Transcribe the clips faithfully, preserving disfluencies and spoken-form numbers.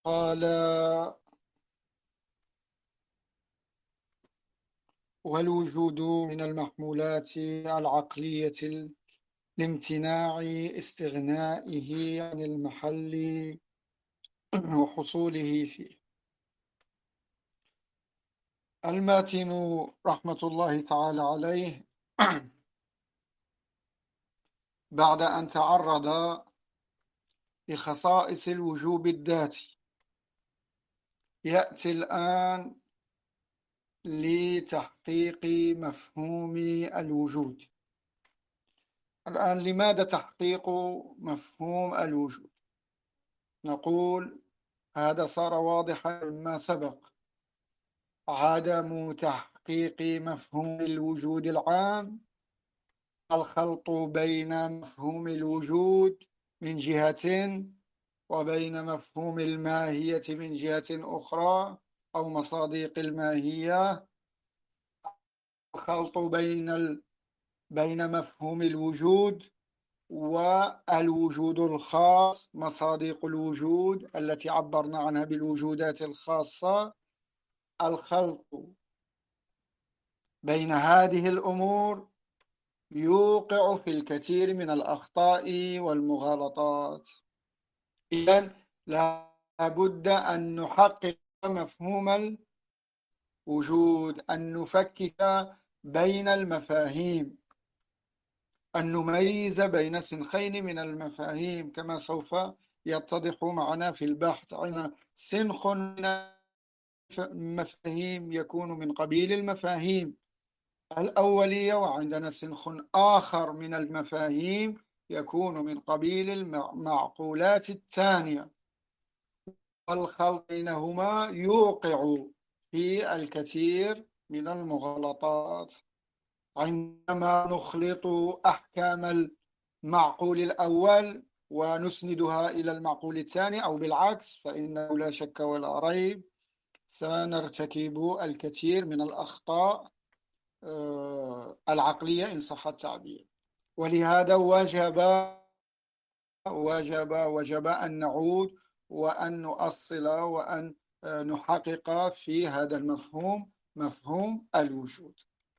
قال: والوجود من المحمولات العقلية لامتناع استغنائه عن المحل وحصوله فيه. الماتن رحمة الله تعالى عليه بعد أن تعرض لخصائص الوجوب الذاتي يأتي الآن لتحقيق مفهوم الوجود. الآن لماذا تحقيق مفهوم الوجود؟ نقول هذا صار واضحا مما سبق. عدم تحقيق مفهوم الوجود العام، الخلط بين مفهوم الوجود من جهة وبين مفهوم الماهية من جهة أخرى، أو مصادق الماهية، الخلط بين ال... بين مفهوم الوجود والوجود الخاص، مصادق الوجود التي عبرنا عنها بالوجودات الخاصة. الخلط بين هذه الأمور يوقع في الكثير من الأخطاء والمغالطات. إذن لا بد أن نحقق مفهوم الوجود، أن نفكك بين المفاهيم، أن نميز بين سنخين من المفاهيم كما سوف يتضح معنا في البحث. عندنا سنخ من المفاهيم يكون من قبيل المفاهيم الأولية، وعندنا سنخ آخر من المفاهيم يكون من قبيل المعقولات الثانية. الخلط بينهما يوقع في الكثير من المغالطات. عندما نخلط أحكام المعقول الأول ونسندها إلى المعقول الثاني أو بالعكس، فإنه لا شك ولا ريب سنرتكب الكثير من الأخطاء العقلية إن صح التعبير. ولهذا وجب وجب وجب أن نعود وأن نؤصل وأن نحقق في هذا المفهوم، مفهوم الوجود.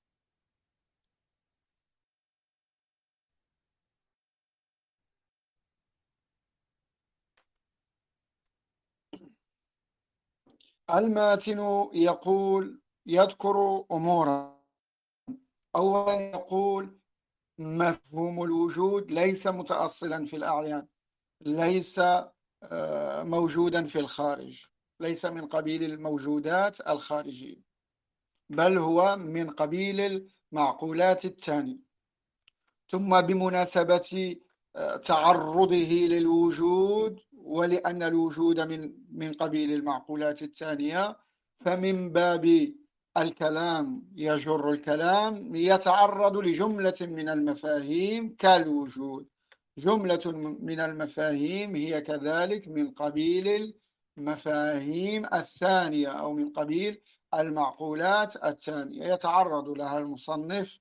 الماتن يقول يذكر أمورا. أولا يقول مفهوم الوجود ليس متأصلا في الأعيان، ليس موجودا في الخارج، ليس من قبيل الموجودات الخارجية، بل هو من قبيل المعقولات الثانية. ثم بمناسبة تعرضه للوجود، ولأن الوجود من من قبيل المعقولات الثانية، فمن باب الكلام يجر الكلام يتعرض لجملة من المفاهيم كالوجود. جملة من المفاهيم هي كذلك من قبيل المفاهيم الثانية أو من قبيل المعقولات الثانية، يتعرض لها المصنف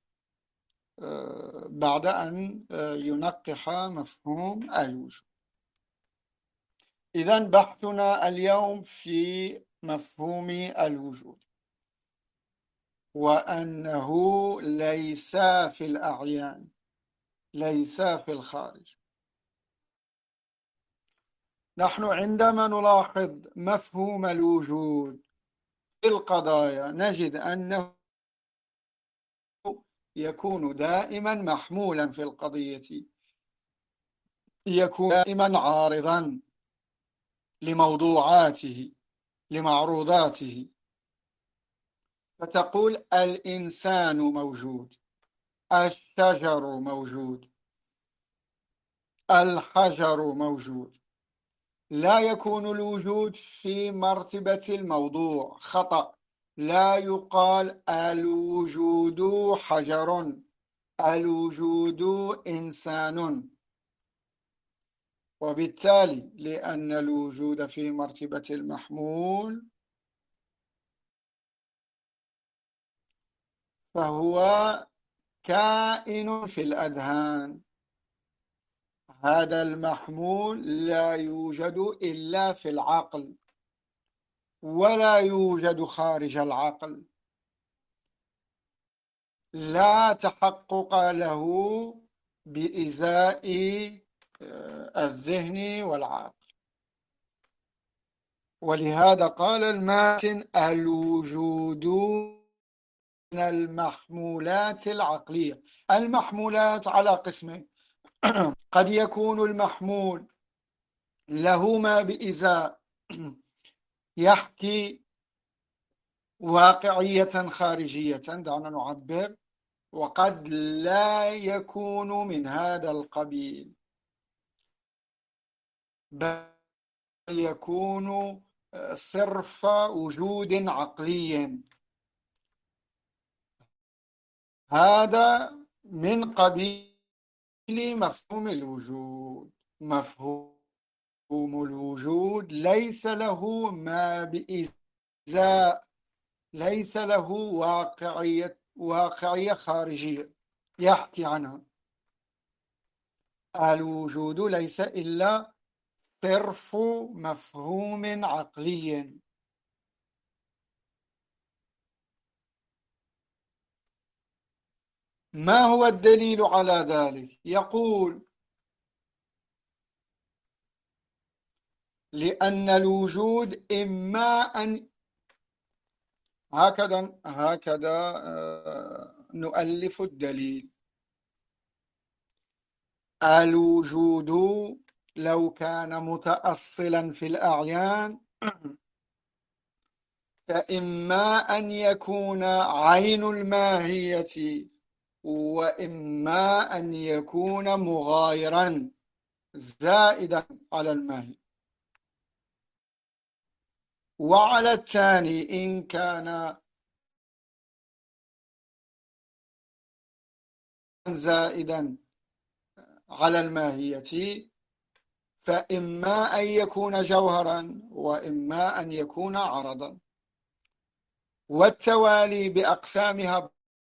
بعد أن ينقح مفهوم الوجود. إذن بحثنا اليوم في مفهوم الوجود، وأنه ليس في الأعيان، ليس في الخارج. نحن عندما نلاحظ مفهوم الوجود في القضايا نجد أنه يكون دائما محمولا في القضية، يكون دائما عارضا لموضوعاته، لمعروضاته. فتقول الإنسان موجود، الشجر موجود، الحجر موجود. لا يكون الوجود في مرتبة الموضوع، خطأ. لا يقال الوجود حجر، الوجود إنسان. وبالتالي لأن الوجود في مرتبة المحمول فهو كائن في الأذهان. هذا المحمول لا يوجد إلا في العقل، ولا يوجد خارج العقل، لا تحقق له بإزاء الذهن والعقل. ولهذا قال الماتن: الوجود من المحمولات العقلية. المحمولات على قسمين: قد يكون المحمول له ما بإزاء يحكي واقعية خارجية، دعنا نعبر، وقد لا يكون من هذا القبيل، بل يكون صرف وجود عقلي. هذا من قبيل مفهوم الوجود. مفهوم الوجود ليس له ما بإزاء، ليس له واقعية واقعية خارجية يحكي عنها. الوجود ليس إلا صرف مفهوم عقلي. ما هو الدليل على ذلك؟ يقول: لأن الوجود إما أن هكذا هكذا نؤلف الدليل. الوجود لو كان متأصلا في الأعيان فإما أن يكون عين الماهية، وإما أن يكون مغايرا زائدا على الماهية. وعلى الثاني إن كان زائدا على الماهية فإما أن يكون جوهرا وإما أن يكون عرضا. والتوالي بأقسامها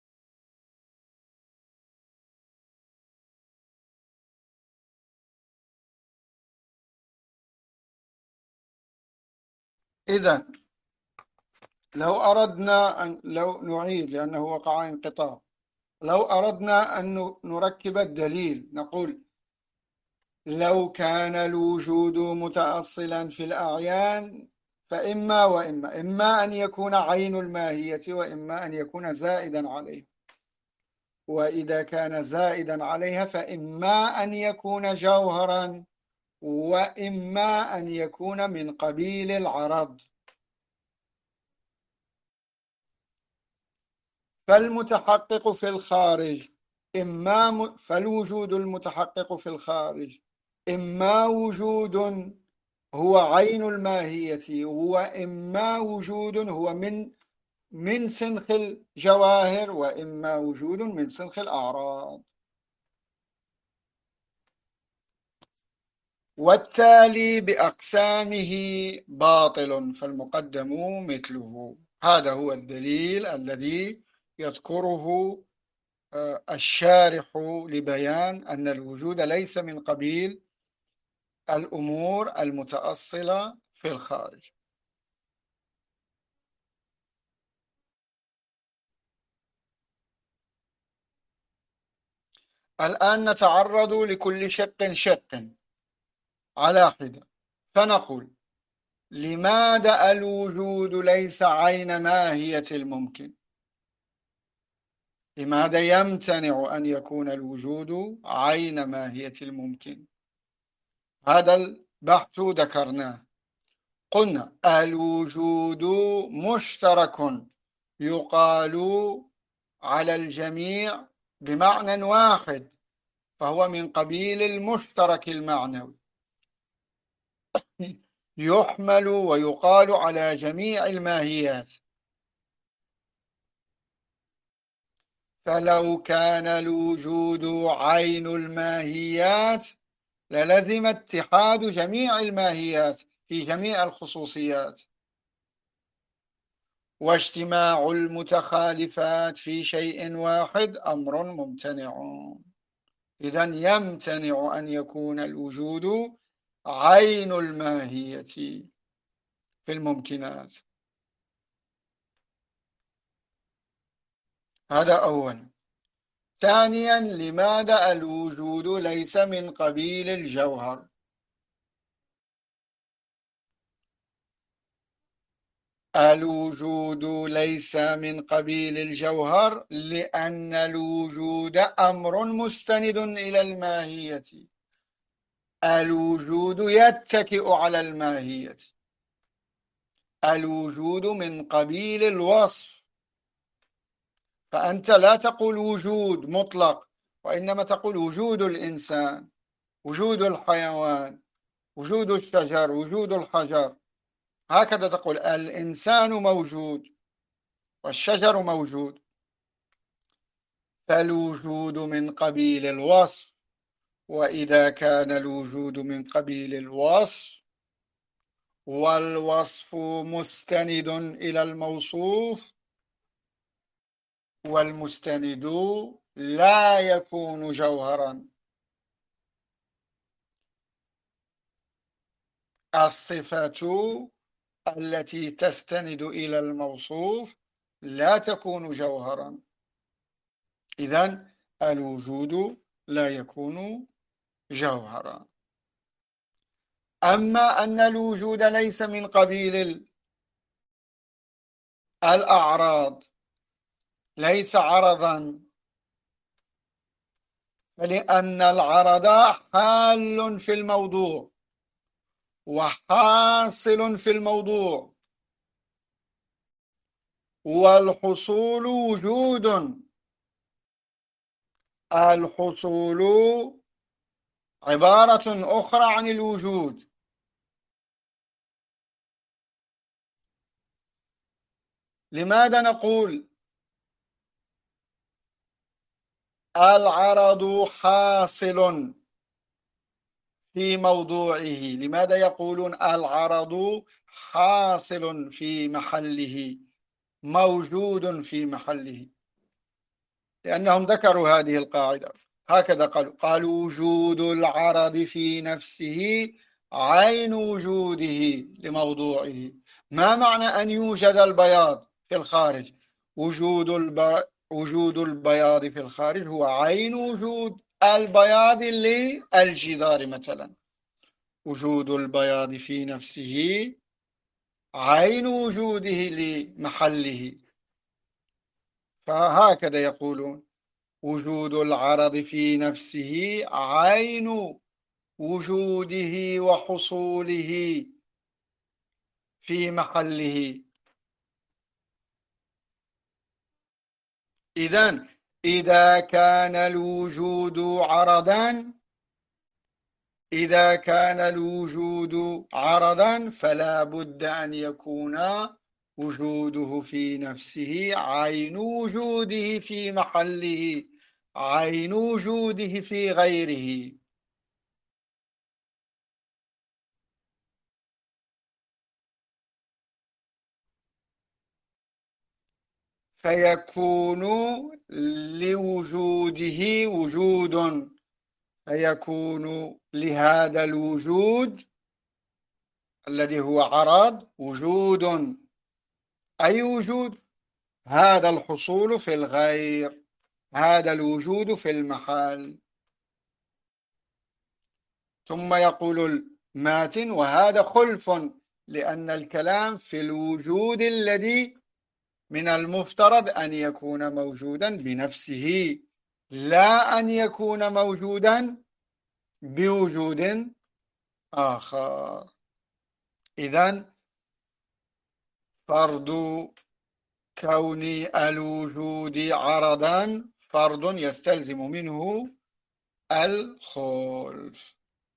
إذن لو أردنا أن لو نعيد لأنه وقع انقطاع، لو أردنا أن نركب الدليل نقول: لو كان الوجود متأصلا في الأعيان فإما وإما إما أن يكون عين الماهية وإما أن يكون زائدا عليها، وإذا كان زائدا عليها فإما أن يكون جوهرا وإما أن يكون من قبيل العرض. فالمتحقق في الخارج إما م... فالوجود المتحقق في الخارج إما وجود هو عين الماهية وإما وجود هو من من سنخ الجواهر وإما وجود من سنخ الأعراض. والتالي بأقسامه باطل فالمقدم مثله. هذا هو الدليل الذي يذكره الشارح لبيان أن الوجود ليس من قبيل الأمور المتأصلة في الخارج. الآن نتعرض لكل شق شق على حدة، فنقول: لماذا الوجود ليس عين ماهية الممكن؟ لماذا يمتنع أن يكون الوجود عين ماهية الممكن؟ هذا البحث ذكرناه. قلنا: الوجود مشترك يقال على الجميع بمعنى واحد، فهو من قبيل المشترك المعنوي، يحمل ويقال على جميع الماهيات. فلو كان الوجود عين الماهيات للزم اتحاد جميع الماهيات في جميع الخصوصيات، واجتماع المتخالفات في شيء واحد أمر ممتنع. إذن يمتنع أن يكون الوجود عين الماهية. في الممكنات. هذا أولا. ثانيا، لماذا الوجود ليس من قبيل الجوهر؟ الوجود ليس من قبيل الجوهر لأن الوجود أمر مستند إلى الماهية. الوجود يتكئ على الماهية. الوجود من قبيل الوصف، فأنت لا تقول وجود مطلق، وإنما تقول وجود الإنسان، وجود الحيوان، وجود الشجر، وجود الحجر. هكذا تقول الإنسان موجود والشجر موجود. فالوجود من قبيل الوصف، وإذا كان الوجود من قبيل الوصف والوصف مستند إلى الموصوف، والمستند لا يكون جوهرا. الصفة التي تستند إلى الموصوف لا تكون جوهرا، إذن الوجود لا يكون جوهرا. أما أن الوجود ليس من قبيل الأعراض، ليس عرضا، فلأن العرض حال في الموضوع وحاصل في الموضوع، والحصول وجود. الحصول عبارة أخرى عن الوجود. لماذا نقول العرض حاصل في موضوعه؟ لماذا يقولون العرض حاصل في محله، موجود في محله؟ لأنهم ذكروا هذه القاعدة، هكذا قالوا قالوا وجود العرض في نفسه عين وجوده لموضوعه. ما معنى أن يوجد البياض في الخارج؟ وجود الب... وجود البياض في الخارج هو عين وجود البياض للجدار مثلا. وجود البياض في نفسه عين وجوده لمحله. فهكذا يقولون وجود العرض في نفسه عين وجوده وحصوله في محله. إذن إذا كان الوجود عرضا إذا كان الوجود عرضا فلا بد أن يكون وجوده في نفسه عين وجوده في محله، عين وجوده في غيره. فيكون لوجوده وجود، فيكون لهذا الوجود الذي هو عرض وجود. أي وجود؟ هذا الحصول في الغير، هذا الوجود في المحال. ثم يقول الماتن وهذا خلف، لأن الكلام في الوجود الذي من المفترض أن يكون موجودا بنفسه، لا أن يكون موجودا بوجود آخر. إذن فرض كون الوجود عرضا فرض يستلزم منه الخلف.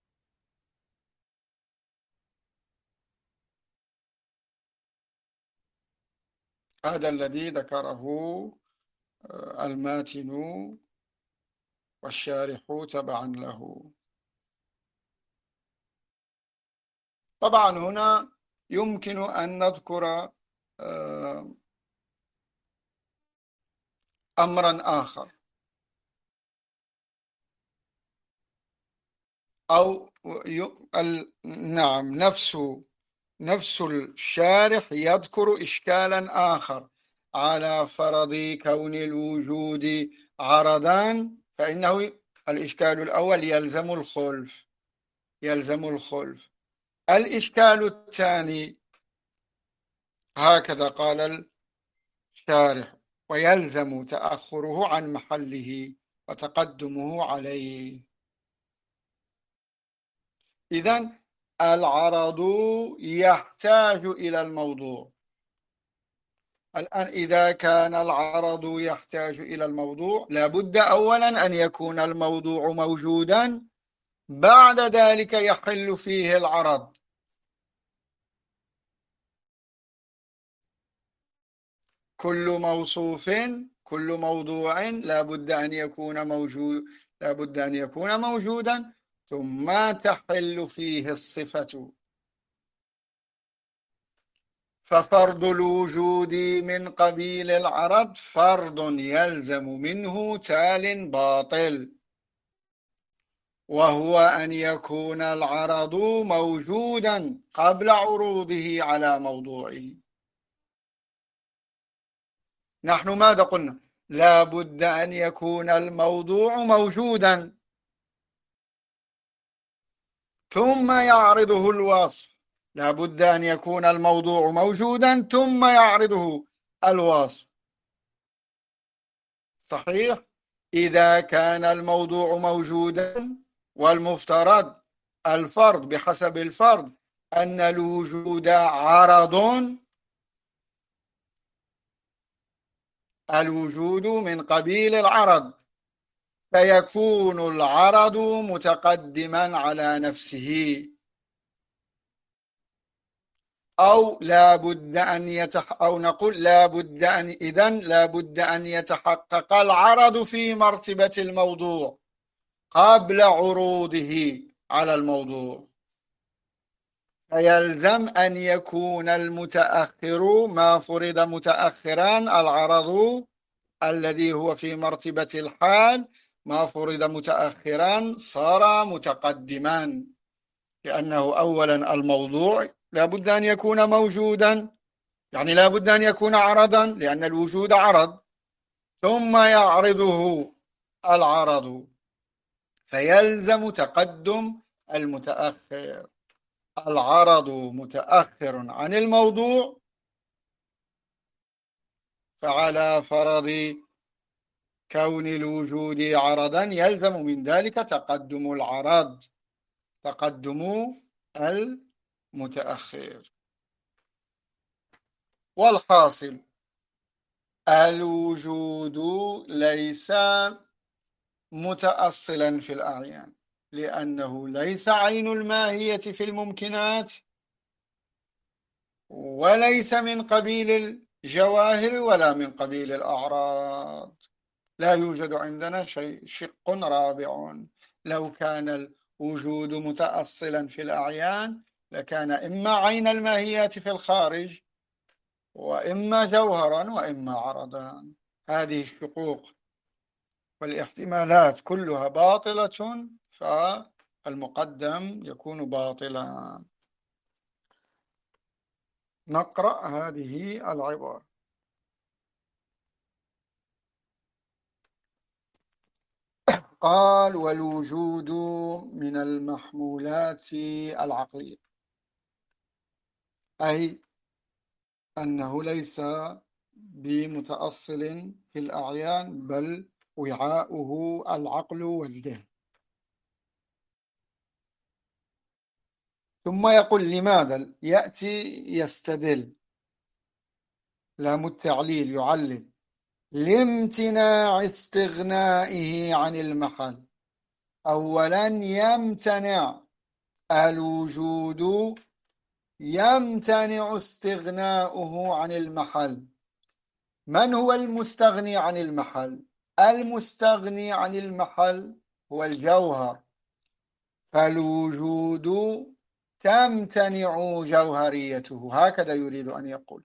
هذا الذي ذكره الماتن والشارح تبعا له. طبعا هنا يمكن أن نذكر أمرا آخر، أو نعم نفس نفس الشارح يذكر إشكالا آخر على فرض كون الوجود عرضان، فإنه الإشكال الأول يلزم الخلف يلزم الخلف الإشكال الثاني هكذا قال الشارح: ويلزم تأخره عن محله وتقدمه عليه. إذن العرض يحتاج إلى الموضوع. الآن إذا كان العرض يحتاج إلى الموضوع، لابد أولا أن يكون الموضوع موجودا، بعد ذلك يحل فيه العرض. كل موصوف كل موضوع لابد أن يكون موجود لابد أن يكون موجودا ثم تحل فيه الصفة. ففرض الوجود من قبيل العرض فرض يلزم منه تال باطل، وهو أن يكون العرض موجودا قبل عروضه على موضوعه. نحن ماذا قلنا؟ لا بد أن يكون الموضوع موجودا ثم يعرضه الوصف. لا بد أن يكون الموضوع موجودا ثم يعرضه الوصف. صحيح؟ إذا كان الموضوع موجودا، والمفترض الفرض بحسب الفرض أن الوجود عرض، الوجود من قبيل العرض، فيكون العرض متقدما على نفسه، أو لا بد أن يتح أو نقول لا بد أن إذن لا بد أن يتحقق العرض في مرتبة الموضوع قبل عروضه على الموضوع. فيلزم أن يكون المتأخر ما فرض متأخرا، العرض الذي هو في مرتبة الحال ما فرض متأخرا صار متقدما، لأنه أولا الموضوع لا بد أن يكون موجودا، يعني لا بد أن يكون عرضا لأن الوجود عرض، ثم يعرضه العرض، فيلزم تقدم المتأخر. العرض متأخر عن الموضوع، فعلى فرض كون الوجود عرضا يلزم من ذلك تقدم العرض، تقدم المتأخر. والحاصل الوجود ليس متأصلا في الأعيان، لأنه ليس عين الماهية في الممكنات، وليس من قبيل الجواهر ولا من قبيل الأعراض. لا يوجد عندنا شيء شق رابع. لو كان الوجود متأصلا في الأعيان لكان إما عين الماهيات في الخارج، وإما جوهرا، وإما عرضا. هذه الشقوق والاحتمالات كلها باطلة، فالمقدم يكون باطلا. نقرأ هذه العبارة: قال: والوجود من المحمولات العقلية، أي أنه ليس بمتأصل في الأعيان، بل وعاؤه العقل والذهن. ثم يقول لماذا، يأتي يستدل، لام التعليل يعلل: لامتناع استغنائه عن المحل. أولا يمتنع الوجود، يمتنع استغناؤه عن المحل. من هو المستغني عن المحل؟ المستغني عن المحل هو الجوهر، فالوجود تمتنع جوهريته. هكذا يريد أن يقول: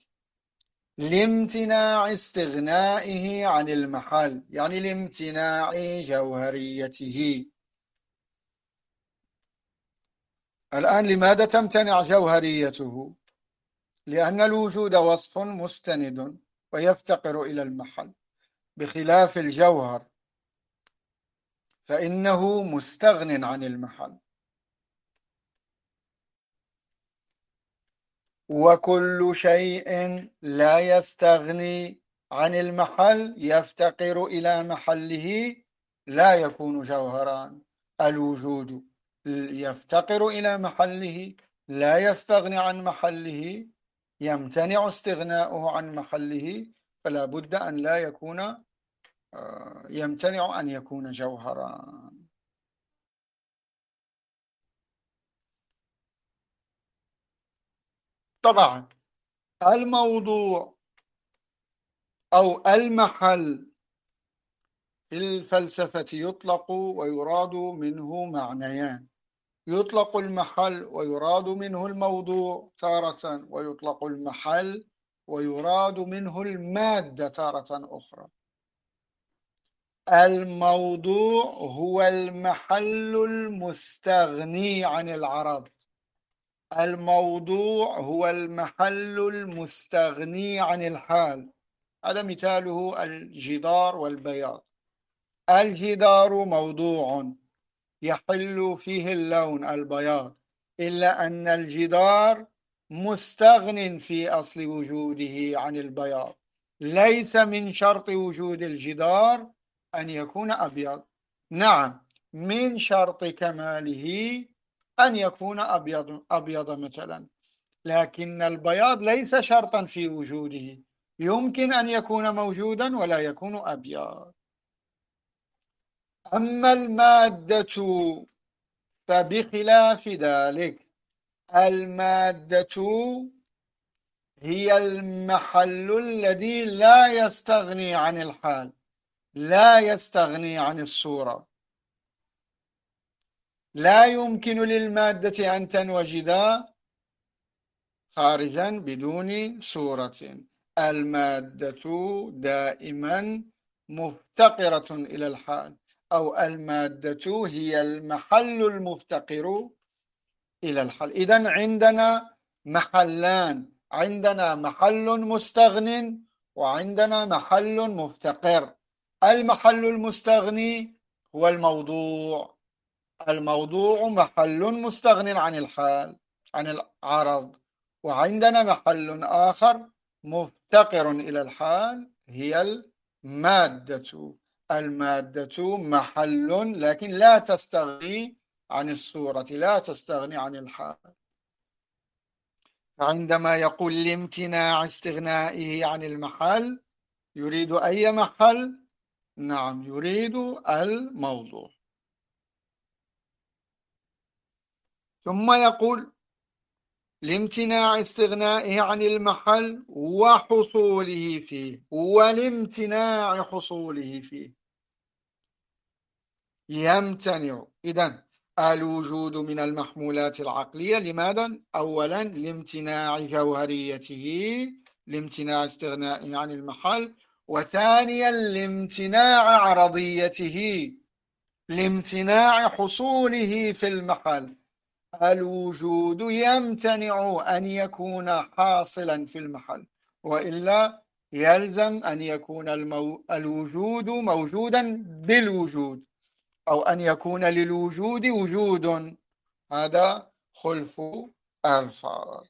لامتناع استغنائه عن المحل، يعني لامتناع جوهريته. الآن لماذا تمتنع جوهريته؟ لأن الوجود وصف مستند ويفتقر إلى المحل، بخلاف الجوهر فإنه مستغن عن المحل. وكل شيء لا يستغني عن المحل يفتقر إلى محله لا يكون جوهرا. الوجود يفتقر إلى محله، لا يستغني عن محله، يمتنع استغناؤه عن محله، فلا بد أن لا يكون يمتنع أن يكون جوهرا. طبعا الموضوع أو المحل في الفلسفة يطلق ويراد منه معنيان: يطلق المحل ويراد منه الموضوع تارة، ويطلق المحل ويراد منه المادة تارة أخرى. الموضوع هو المحل المستغني عن العرض. الموضوع هو المحل المستغني عن الحال. هذا مثاله الجدار والبياض. الجدار موضوع يحل فيه اللون البياض، إلا أن الجدار مستغن في أصل وجوده عن البياض. ليس من شرط وجود الجدار أن يكون أبيض. نعم، من شرط كماله أن يكون أبيض, أبيض مثلا، لكن البياض ليس شرطا في وجوده، يمكن أن يكون موجودا ولا يكون أبيض. أما المادة فبخلاف ذلك، المادة هي المحل الذي لا يستغني عن الحال، لا يستغني عن الصورة. لا يمكن للمادة أن تنوجد خارجا بدون صورة. المادة دائما مفتقرة إلى الحال، أو المادة هي المحل المفتقر إلى الحل. إذن عندنا محلان: عندنا محل مستغن وعندنا محل مفتقر. المحل المستغني هو الموضوع. الموضوع محل مستغن عن الحال، عن العرض. وعندنا محل آخر مفتقر إلى الحال، هي المادة. المادة محل لكن لا تستغني عن الصورة، لا تستغني عن الحال. عندما يقول لامتناع استغنائه عن المحل، يريد أي محل؟ نعم، يريد الموضوع. ثم يقول لامتناع استغنائه عن المحل وحصوله فيه، ولامتناع حصوله فيه يمتنع. إذن الوجود من المحمولات العقلية. لماذا؟ أولا لامتناع جوهريته، لامتناع استغنائه عن المحل. وثانيا لامتناع عرضيته، لامتناع حصوله في المحل. الوجود يمتنع أن يكون حاصلا في المحل، وإلا يلزم أن يكون المو... الوجود موجودا بالوجود، أو أن يكون للوجود وجود. هذا خلف الفرض.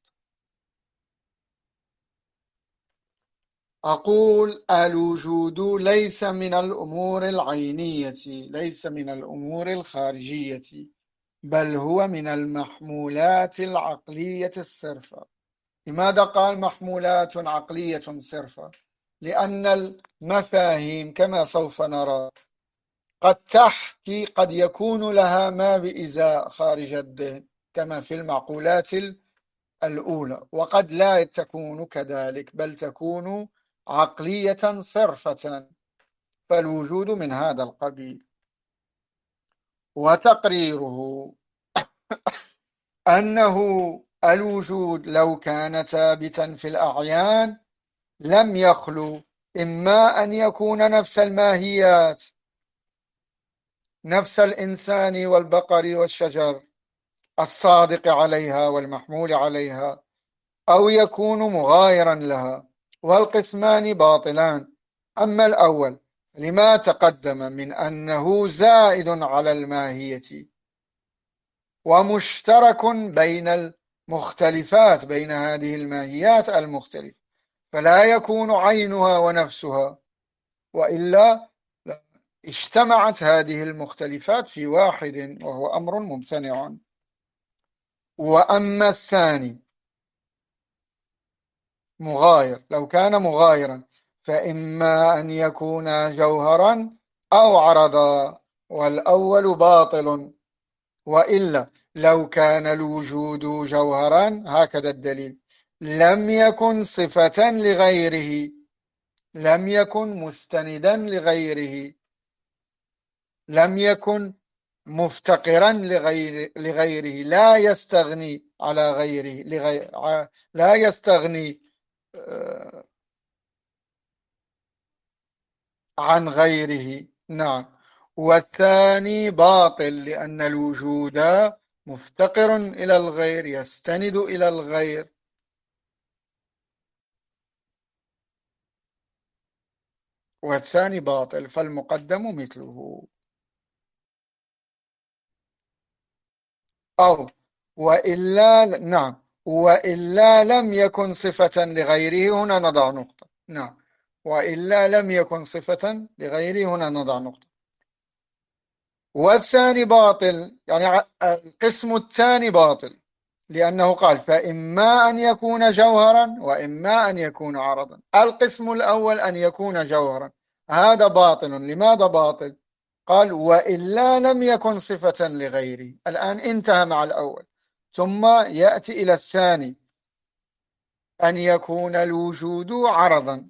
أقول الوجود ليس من الأمور العينية، ليس من الأمور الخارجية، بل هو من المحمولات العقلية الصرفة. لماذا قال محمولات عقلية صرفة؟ لأن المفاهيم كما سوف نرى قد تحكي، قد يكون لها ما بإزاء خارج الذهن كما في المعقولات الأولى، وقد لا تكون كذلك، بل تكون عقلية صرفة. فالوجود من هذا القبيل. وتقريره أنه الوجود لو كان ثابتا في الأعيان لم يخلو إما أن يكون نفس الماهيات، نفس الإنسان والبقر والشجر، الصادق عليها والمحمول عليها، أو يكون مغايرا لها، والقسمان باطلان. أما الأول لما تقدم من أنه زائد على الماهية ومشترك بين المختلفات، بين هذه الماهيات المختلفة، فلا يكون عينها ونفسها، وإلا اجتمعت هذه المختلفات في واحد، وهو أمر ممتنع. وأما الثاني مغاير، لو كان مغايرا فإما أن يكون جوهرا أو عرضا، والأول باطل. وإلا لو كان الوجود جوهرا، هكذا الدليل، لم يكن صفة لغيره، لم يكن مستندا لغيره، لم يكن مفتقرا لغير لغيره، لا يستغني على غيره، لغير لا يستغني آه، عن غيره. نعم. والثاني باطل، لأن الوجود مفتقر إلى الغير، يستند إلى الغير. والثاني باطل، فالمقدم مثله. أو وإلا، نعم، وإلا لم يكن صفة لغيره، هنا نضع نقطة. نعم، وإلا لم يكن صفة لغيره، هنا نضع نقطة. والثاني باطل، يعني القسم الثاني باطل، لأنه قال فإما أن يكون جوهرا وإما أن يكون عرضا. القسم الأول أن يكون جوهرا، هذا باطل. لماذا باطل؟ قال وإلا لم يكن صفة لغيره. الآن انتهى مع الأول، ثم يأتي إلى الثاني، أن يكون الوجود عرضا.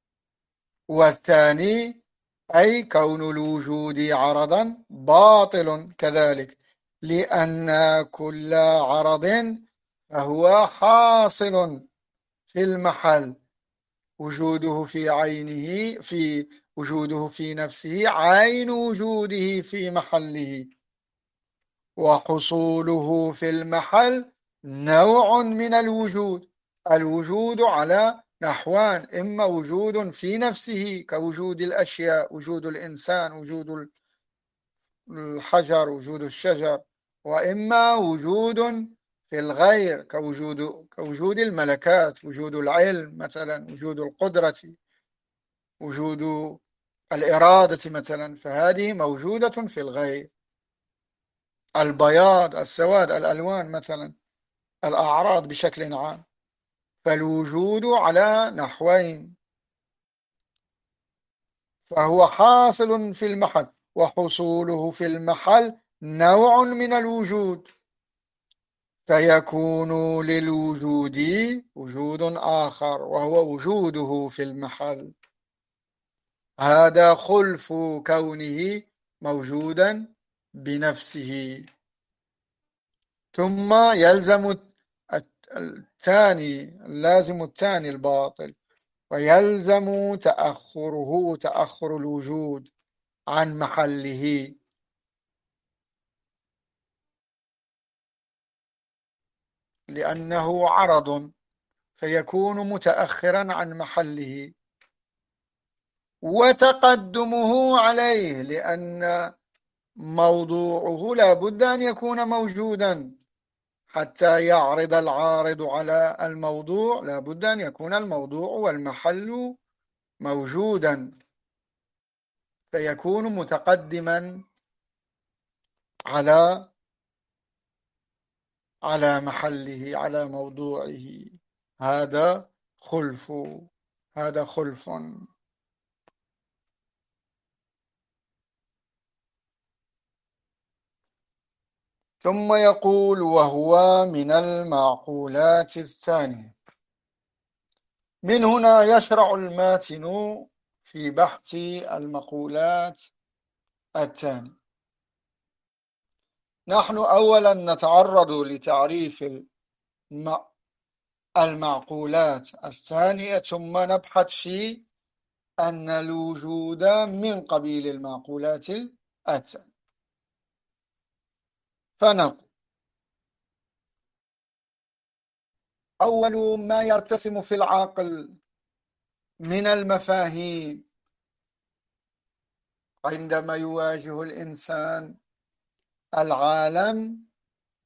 والثاني أي كون الوجود عرضا باطل كذلك، لأن كل عرض فهو حاصل في المحل، وجوده في عينه، في وجوده في نفسه عين وجوده في محله، وحصوله في المحل نوع من الوجود. الوجود على نحوان: إما وجود في نفسه كوجود الأشياء، وجود الإنسان، وجود الحجر، وجود الشجر، وإما وجود في الغير كوجود كوجود الملكات، وجود العلم مثلا، وجود القدرة، وجود الإرادة مثلا، فهذه موجودة في الغير. البياض، السواد، الألوان مثلا، الأعراض بشكل عام. فالوجود على نحوين: فهو حاصل في المحل، وحصوله في المحل نوع من الوجود، فيكون للوجود وجود آخر وهو وجوده في المحل. هذا خلف كونه موجودا بنفسه. ثم يلزم الثاني، اللازم الثاني الباطل، ويلزم تأخره، تأخر الوجود عن محله، لأنه عرض فيكون متأخرا عن محله، وتقدمه عليه لأن موضوعه لا بد أن يكون موجودا. حتى يعرض العارض على الموضوع لا بد أن يكون الموضوع والمحل موجودا، فيكون متقدما على على محله، على موضوعه. هذا خلف، هذا خلف. ثم يقول وهو من المعقولات الثانية. من هنا يشرع الماتن في بحث المقولات الثانية. نحن أولا نتعرض لتعريف المعقولات الثانية، ثم نبحث في أن الوجود من قبيل المعقولات الثانية. فنقول أول ما يرتسم في العقل من المفاهيم عندما يواجه الإنسان العالم،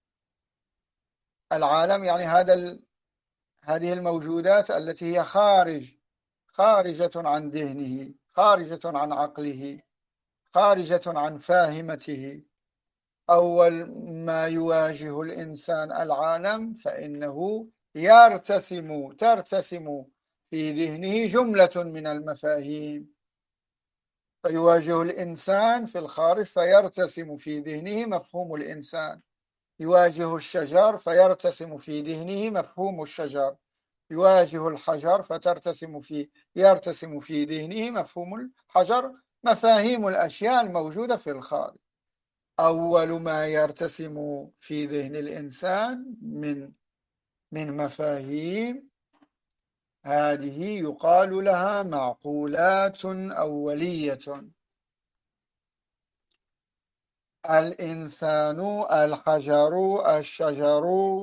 العالم يعني هذا ال... هذه الموجودات التي هي خارج خارجة عن ذهنه، خارجة عن عقله، خارجة عن فاهمته. أول ما يواجه الإنسان العالم فإنه يرتسم ترتسم في ذهنه جملة من المفاهيم، فيواجه الإنسان في الخارج فيرتسم في ذهنه مفهوم الإنسان، يواجه الشجر فيرتسم في ذهنه مفهوم الشجر، يواجه الحجر فترتسم في يرتسم في ذهنه مفهوم الحجر، مفاهيم الأشياء الموجودة في الخارج. أول ما يرتسم في ذهن الإنسان من من مفاهيم، هذه يقال لها معقولات أولية. الإنسان، الحجر، الشجر،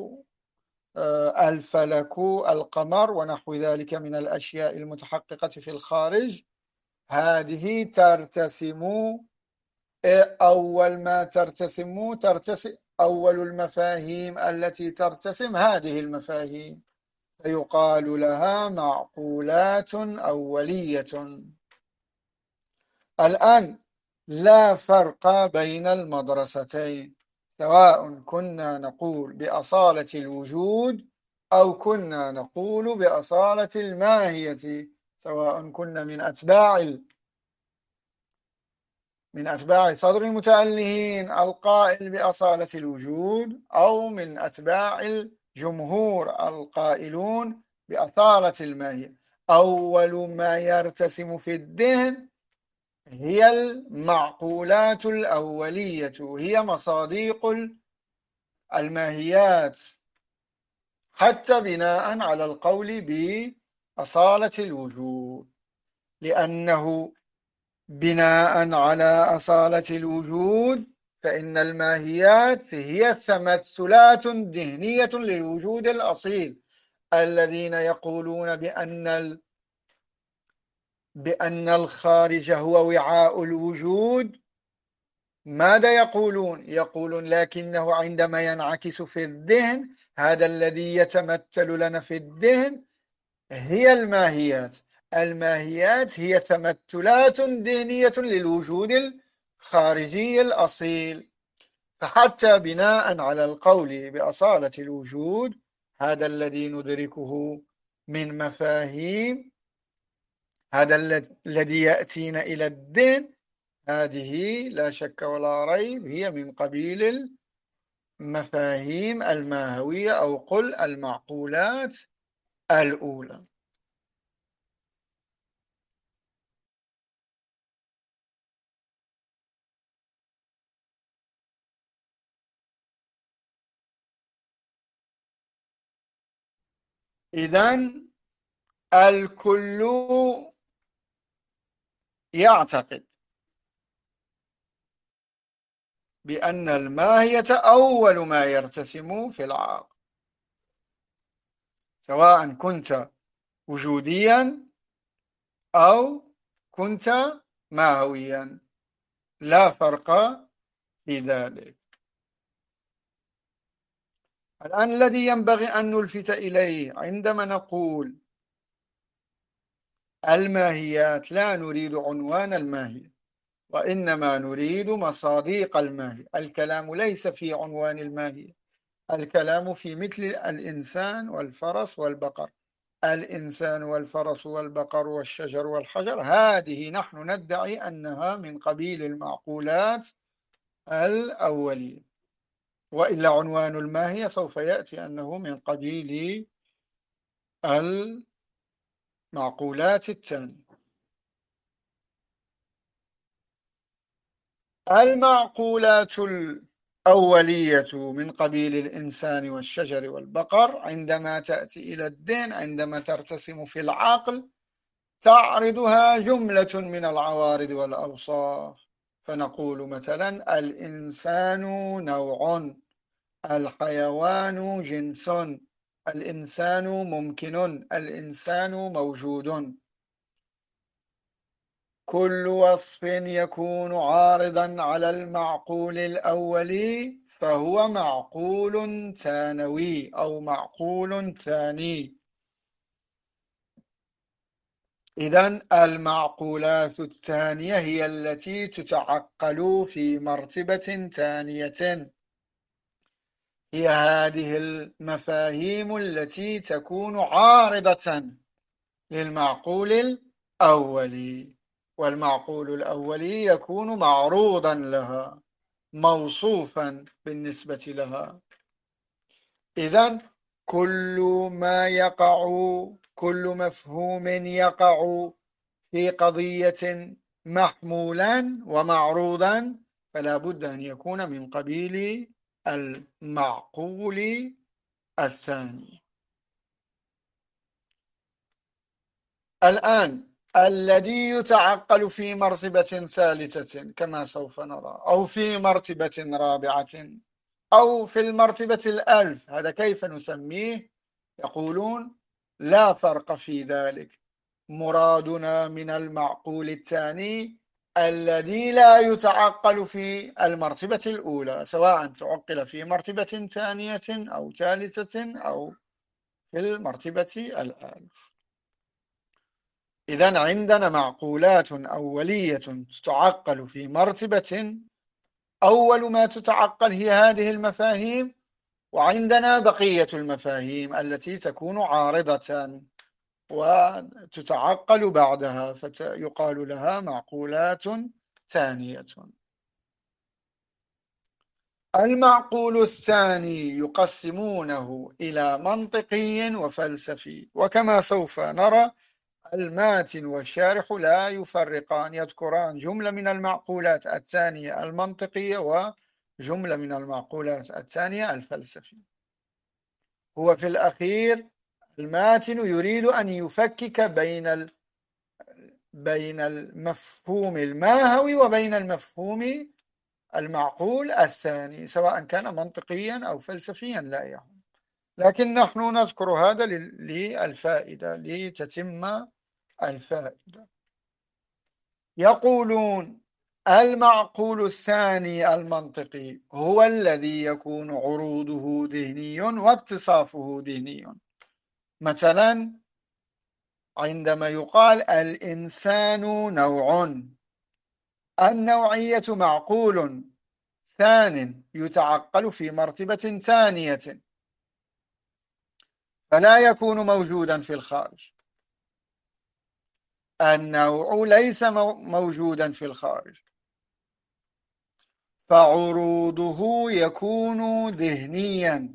الفلك، القمر ونحو ذلك من الأشياء المتحققة في الخارج، هذه ترتسم. أول ما ترتسم ترتسم أول المفاهيم التي ترتسم هذه المفاهيم، فيقال لها معقولات أولية. الآن لا فرق بين المدرستين، سواء كنا نقول بأصالة الوجود أو كنا نقول بأصالة الماهية، سواء كنا من أتباع من أتباع صدر المتألهين القائل بأصالة الوجود أو من أتباع الجمهور القائلون بأصالة الماهية. أول ما يرتسم في الذهن هي المعقولات الأولية، هي مصاديق الماهيات، حتى بناء على القول بأصالة الوجود، لأنه بناء على أصالة الوجود فإن الماهيات هي تمثلات ذهنية للوجود الأصيل. الذين يقولون بأن ال... بأن الخارج هو وعاء الوجود، ماذا يقولون؟ يقولون لكنه عندما ينعكس في الذهن، هذا الذي يتمثل لنا في الذهن هي الماهيات. الماهيات هي تمثلات ذهنية للوجود الخارجي الأصيل. فحتى بناء على القول بأصالة الوجود، هذا الذي ندركه من مفاهيم، هذا الذي يأتينا إلى الذهن، هذه لا شك ولا ريب هي من قبيل المفاهيم الماهوية أو قل المعقولات الأولى. إذن الكل يعتقد بأن الماهية أول ما يرتسم في العقل، سواء كنت وجوديا أو كنت ماهويا، لا فرق في ذلك. الآن الذي ينبغي أن نلفت إليه عندما نقول الماهيات، لا نريد عنوان الماهية، وإنما نريد مصاديق الماهية. الكلام ليس في عنوان الماهية، الكلام في مثل الإنسان والفرس والبقر. الإنسان والفرس والبقر والشجر والحجر، هذه نحن ندعي أنها من قبيل المعقولات الأولية، وإلا عنوان الماهية سوف يأتي أنه من قبيل المعقولات الثانية. المعقولات الأولية من قبيل الإنسان والشجر والبقر عندما تأتي إلى الذهن، عندما ترتسم في العقل، تعرضها جملة من العوارض والأوصاف. فنقول مثلا الإنسان نوع، الحيوان جنس، الإنسان ممكن، الإنسان موجود. كل وصف يكون عارضا على المعقول الأولي فهو معقول ثانوي أو معقول ثاني. إذن المعقولات الثانية هي التي تتعقل في مرتبة ثانية، هي هذه المفاهيم التي تكون عارضة للمعقول الأولي، والمعقول الأولي يكون معروضا لها، موصوفا بالنسبة لها. إذن كل ما يقع، كل مفهوم يقع في قضية محمولا ومعروضا فلا بد أن يكون من قبيل المعقول الثاني. الآن الذي يتعقل في مرتبة ثالثة كما سوف نرى، أو في مرتبة رابعة، أو في المرتبة الألف، هذا كيف نسميه؟ يقولون لا فرق في ذلك، مرادنا من المعقول الثاني الذي لا يتعقل في المرتبة الأولى، سواء تعقل في مرتبة ثانية أو ثالثة أو في المرتبة الألف. إذن عندنا معقولات أولية تتعقل في مرتبة، أول ما تتعقل هي هذه المفاهيم، وعندنا بقية المفاهيم التي تكون عارضة وتتعقل بعدها فيقال لها معقولات ثانية. المعقول الثاني يقسمونه إلى منطقي وفلسفي، وكما سوف نرى الماتن والشارح لا يفرقان، يذكران جملة من المعقولات الثانية المنطقية وجملة من المعقولات الثانية الفلسفية. هو في الأخير الماتن يريد أن يفكك بين ال... بين المفهوم الماهوي وبين المفهوم المعقول الثاني، سواء كان منطقيا أو فلسفيا لا يهم، لكن نحن نذكر هذا للفائدة، لتتم الفائدة. يقولون المعقول الثاني المنطقي هو الذي يكون عروضه ذهني واتصافه ذهني. مثلا عندما يقال الإنسان نوع، النوعية معقول ثان يتعقل في مرتبة ثانية فلا يكون موجودا في الخارج. النوع ليس موجودا في الخارج فعروضه يكون ذهنيا،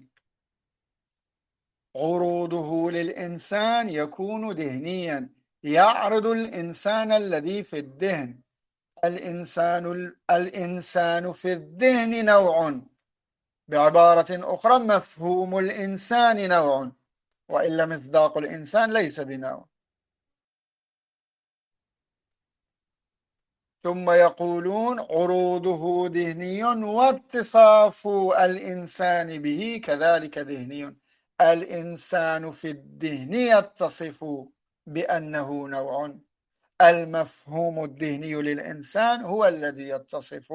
عروضه للإنسان يكون ذهنيا، يعرض الإنسان الذي في الذهن. الإنسان الإنسان في الذهن نوع، بعبارة أخرى مفهوم الإنسان نوع، وإلا مصداق الإنسان ليس بنوع. ثم يقولون عروضه ذهني واتصاف الإنسان به كذلك ذهني، الإنسان في الذهن يتصف بأنه نوع، المفهوم الذهني للإنسان هو الذي يتصف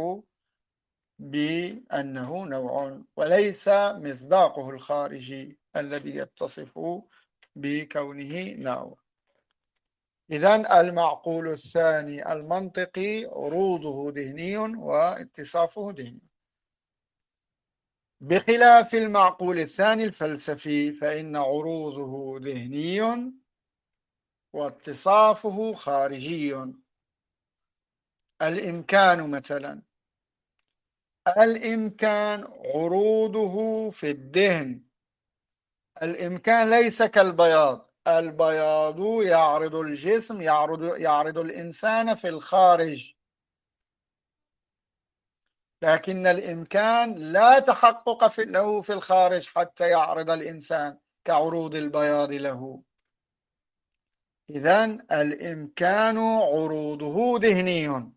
بأنه نوع، وليس مصداقه الخارجي الذي يتصف بكونه نوع. إذن المعقول الثاني المنطقي عروضه ذهني واتصافه ذهني، بخلاف المعقول الثاني الفلسفي فإن عروضه ذهني واتصافه خارجي. الإمكان مثلا، الإمكان عروضه في الذهن، الإمكان ليس كالبياض، البياض يعرض الجسم، يعرض, يعرض الإنسان في الخارج، لكن الإمكان لا تحقق في له في الخارج حتى يعرض الإنسان كعروض البياض له. إذن الإمكان عروضه ذهني.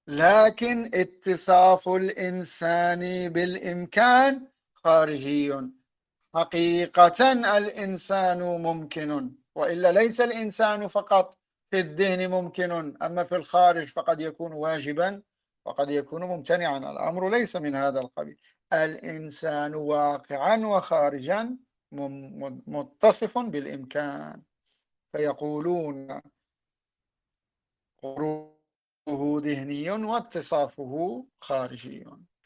لكن اتصاف الإنسان بالإمكان خارجي. حقيقة الإنسان ممكن، وإلا ليس الإنسان فقط في الذهن ممكن، أما في الخارج فقد يكون واجبا وقد يكون ممتنعا. الأمر ليس من هذا القبيل. الإنسان واقعا وخارجا متصف بالإمكان، فيقولون قروه ذهني واتصافه خارجي.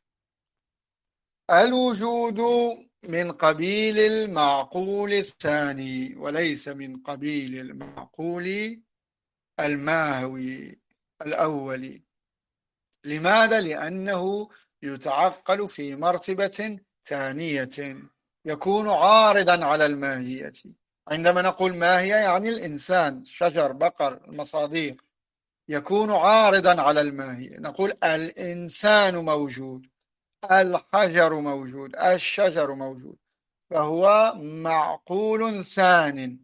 الوجود من قبيل المعقول الثاني وليس من قبيل المعقول الماهوي الأول. لماذا؟ لأنه يتعقل في مرتبة ثانية، يكون عارضا على الماهية. عندما نقول ماهية يعني الإنسان، شجر، بقر، المصاديق، يكون عارضا على الماهية. نقول الإنسان موجود، الحجر موجود، الشجر موجود، فهو معقول ثان.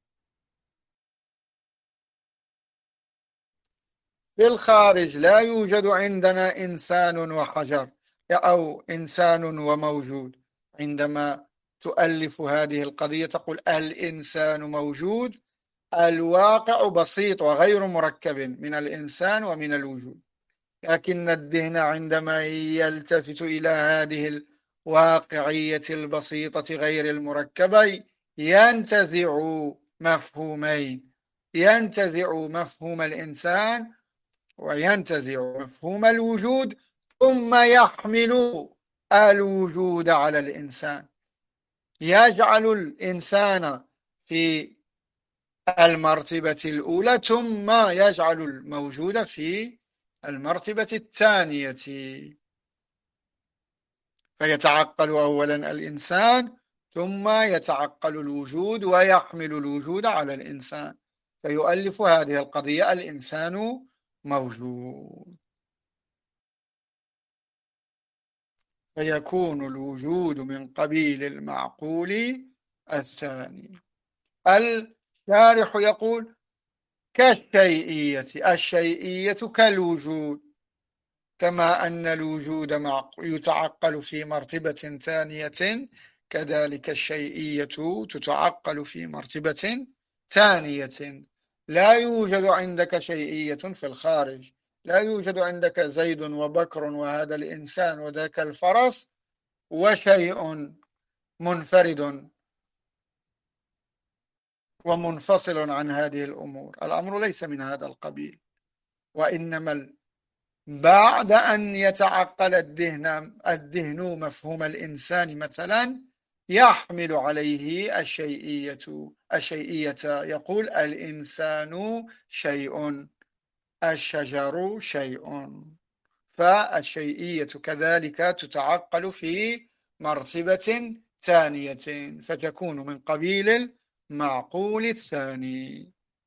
في الخارج لا يوجد عندنا إنسان وحجر أو إنسان وموجود. عندما تؤلف هذه القضية تقول الإنسان موجود، الواقع بسيط وغير مركب من الإنسان ومن الوجود. لكن الذهن عندما يلتفت إلى هذه الواقعية البسيطة غير المركبة ينتزع مفهومين: ينتزع مفهوم الإنسان وينتزع مفهوم الوجود، ثم يحمل الوجود على الإنسان، يجعل الإنسان في المرتبة الأولى ثم يجعل الموجود في المرتبة الثانية. فيتعقل أولا الإنسان ثم يتعقل الوجود ويحمل الوجود على الإنسان، فيؤلف هذه القضية الإنسان موجود. فيكون الوجود من قبيل المعقول الثاني. الشارح يقول كالشيئية، الشيئية كالوجود، كما أن الوجود يتعقل في مرتبة ثانية كذلك الشيئية تتعقل في مرتبة ثانية. لا يوجد عندك شيئية في الخارج، لا يوجد عندك زيد وبكر وهذا الإنسان وذاك الفرس وشيء منفرد ومنفصل عن هذه الأمور. الأمر ليس من هذا القبيل، وإنما بعد أن يتعقل الذهن الذهن مفهوم الإنسان مثلا يحمل عليه الشيئية الشيئية يقول الإنسان شيء، الشجر شيء. فالشيئية كذلك تتعقل في مرتبة ثانية فتكون من قبيل المعقول الثاني.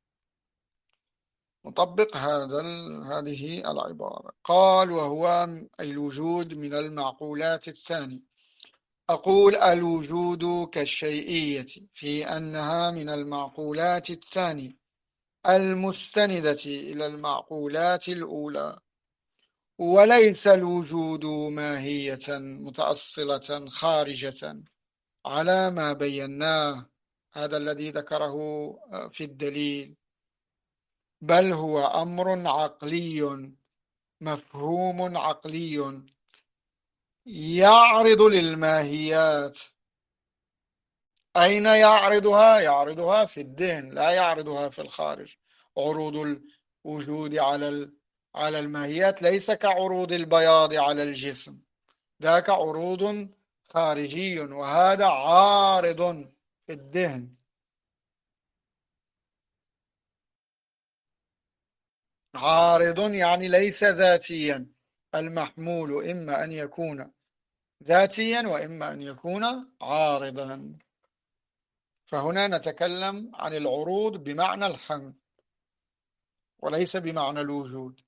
نطبق هذا هذه العبارة. قال وهو أي الوجود من المعقولات الثاني. أقول الوجود كالشيئية في أنها من المعقولات الثاني المستندة إلى المعقولات الأولى، وليس الوجود ماهية متأصلة خارجة على ما بيناه، هذا الذي ذكره في الدليل، بل هو أمر عقلي مفهوم عقلي يعرض للماهيات. أين يعرضها؟ يعرضها في الذهن، لا يعرضها في الخارج. عروض الوجود على على الماهيات ليس كعروض البياض على الجسم، ذاك عروض خارجي، وهذا عارض في الذهن. عارض يعني ليس ذاتيا. المحمول إما أن يكون ذاتيا وإما أن يكون عارضا. فهنا نتكلم عن العروض بمعنى الحمل وليس بمعنى الوجود.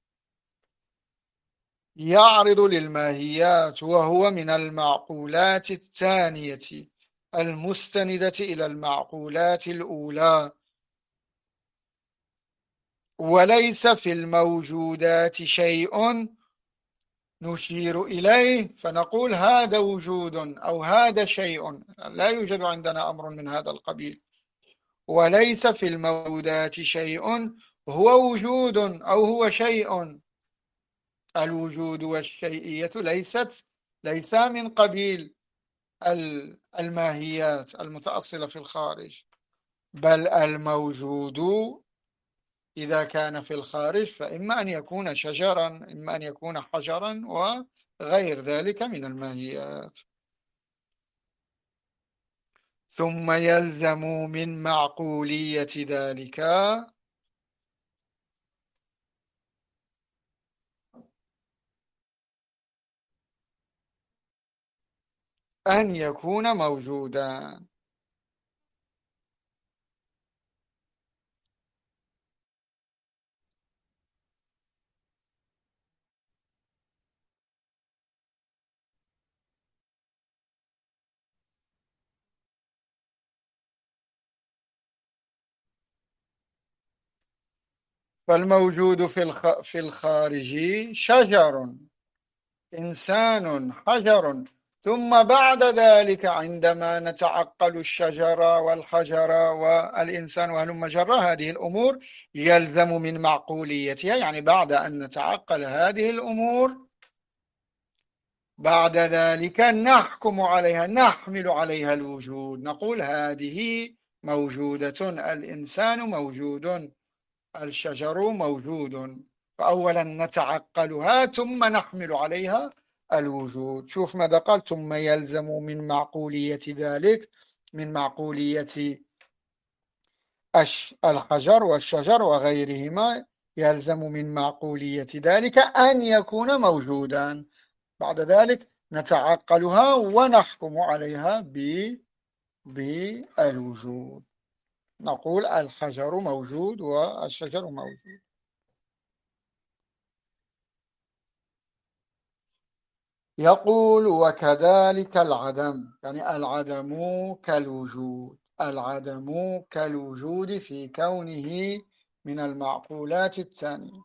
يعرض للماهيات وهو من المعقولات الثانية المستندة إلى المعقولات الأولى، وليس في الموجودات شيء نشير إليه فنقول هذا وجود أو هذا شيء، لا يوجد عندنا أمر من هذا القبيل. وليس في الموجودات شيء هو وجود أو هو شيء. الوجود والشيئية ليست ليس من قبيل الماهيات المتأصلة في الخارج، بل الموجود إذا كان في الخارج فإما أن يكون شجرا، إما أن يكون حجرا وغير ذلك من الماهيات. ثم يلزم من معقولية ذلك أن يكون موجودا. فالموجود في الخ... في الخارج شجر، إنسان، حجر. ثم بعد ذلك عندما نتعقل الشجر والحجر والإنسان وهلم جرى هذه الأمور يلزم من معقوليتها، يعني بعد أن نتعقل هذه الأمور بعد ذلك نحكم عليها، نحمل عليها الوجود، نقول هذه موجودة، الإنسان موجود، الشجر موجود. فأولا نتعقلها ثم نحمل عليها الوجود. شوف ماذا قال: ثم يلزم من معقولية ذلك، من معقولية الحجر والشجر وغيرهما، يلزم من معقولية ذلك أن يكون موجودا. بعد ذلك نتعقلها ونحكم عليها بالوجود، نقول الحجر موجود والشجر موجود. يقول: وكذلك العدم، يعني العدم كالوجود، العدم كالوجود في كونه من المعقولات الثانية.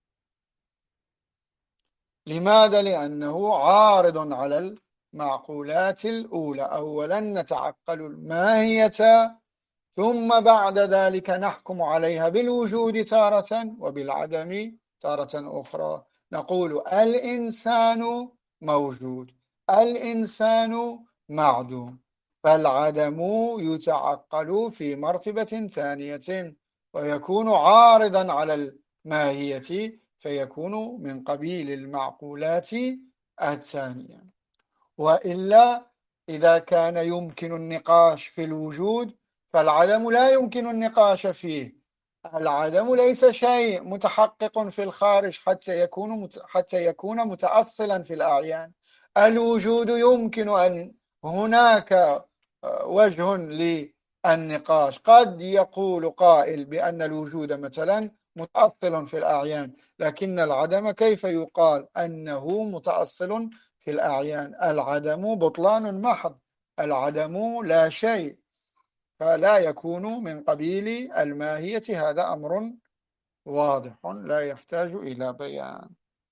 لماذا؟ لأنه عارض على المعقولات الأولى. أولا نتعقل الماهية ثم بعد ذلك نحكم عليها بالوجود تارة وبالعدم تارة أخرى. نقول الإنسان موجود، الإنسان معدوم، فالعدم يتعقل في مرتبة ثانية ويكون عارضا على الماهية فيكون من قبيل المعقولات الثانية. وإلا إذا كان يمكن النقاش في الوجود فالعدم لا يمكن النقاش فيه. العدم ليس شيء متحقق في الخارج حتى يكون حتى يكون متأصلا في الأعيان. الوجود يمكن أن هناك وجه للنقاش، قد يقول قائل بأن الوجود مثلا متأصل في الأعيان، لكن العدم كيف يقال أنه متأصل في الأعيان؟ العدم بطلان محض، العدم لا شيء، فلا يكون من قبيل الماهية. هذا أمر واضح لا يحتاج إلى بيان.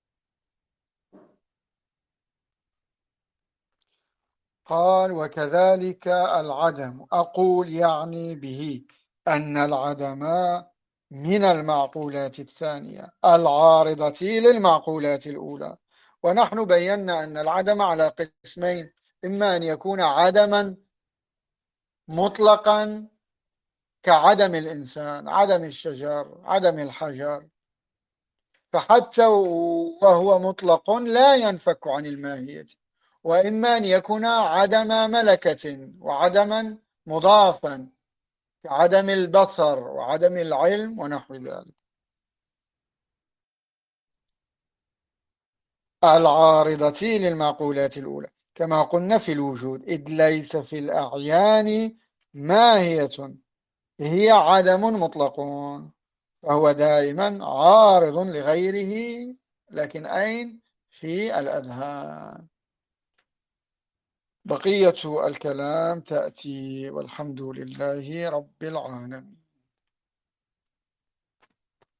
قال: وكذلك العدم، أقول يعني به أن العدم من المعقولات الثانية العارضة للمعقولات الأولى. ونحن بينا أن العدم على قسمين: إما أن يكون عدما مطلقا كعدم الإنسان، عدم الشجر، عدم الحجر، فحتى وهو مطلق لا ينفك عن الماهية. وإما أن يكون عدم ملكة وعدما مضافا كعدم البصر وعدم العلم ونحو ذلك. العارضة للمعقولات الأولى كما قلنا في الوجود، إذ ليس في الأعيان ماهية هي عدم مطلق، فهو دائما عارض لغيره، لكن أين؟ في الأذهان. بقية الكلام تأتي، والحمد لله رب العالمين.